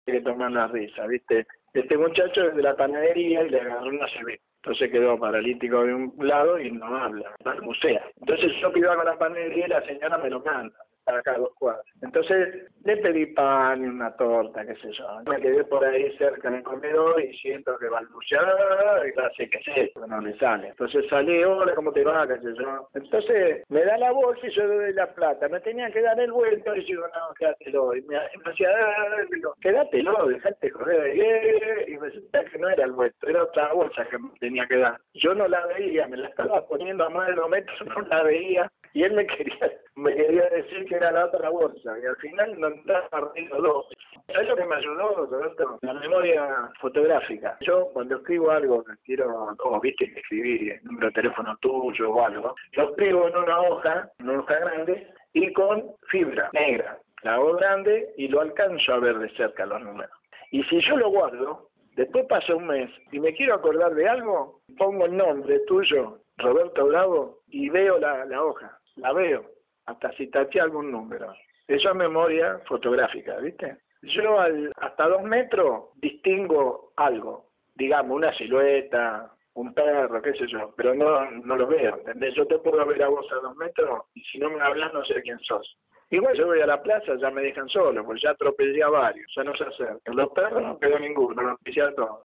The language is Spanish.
que tomar la risa, ¿viste? Este muchacho es de la panadería y le agarró una CB. Entonces quedó paralítico de un lado y no habla, balbucea. Entonces yo iba con la panadería y la señora me lo manda, para acá a 2 cuadras. Entonces le pedí pan y una torta, qué sé yo. Me quedé por ahí cerca del comedor y siento que balbucea, y ya sé qué sé, pero no le sale. Entonces salí, hola, ¿cómo te va? Qué sé yo. Entonces me da la bolsa y yo le doy la plata. Me tenía que dar el vuelto y yo digo, no, quédatelo. Y me decía, digo, quédatelo, dejate joder. Y me decía que no era el vuelto, era otra bolsa que me tenía que dar. Yo no la veía, me la estaba poniendo a más de 2 metros, no la veía. Y él me quería decir que era la otra bolsa, y al final no estaba partiendo 2. ¿Sabes lo que me ayudó, Roberto? La memoria fotográfica. Yo cuando escribo algo que quiero, como viste que escribí el número de teléfono tuyo o algo, lo escribo en una hoja grande, y con fibra negra. La hago grande y lo alcanzo a ver de cerca los números. Y si yo lo guardo, después pasa un mes y me quiero acordar de algo, pongo el nombre tuyo, Roberto Bravo, y veo la hoja. La veo, hasta si taché algún número. Eso es memoria fotográfica, ¿viste? Yo hasta 2 metros distingo algo, digamos, una silueta, un perro, qué sé yo, pero no lo veo, ¿entendés? Yo te puedo ver a vos a 2 metros y si no me hablas no sé quién sos. Igual yo voy a la plaza, ya me dejan solo, porque ya atropellé a varios, ya no sé hacer. Los perros no quedó ninguno, los pillé a todos.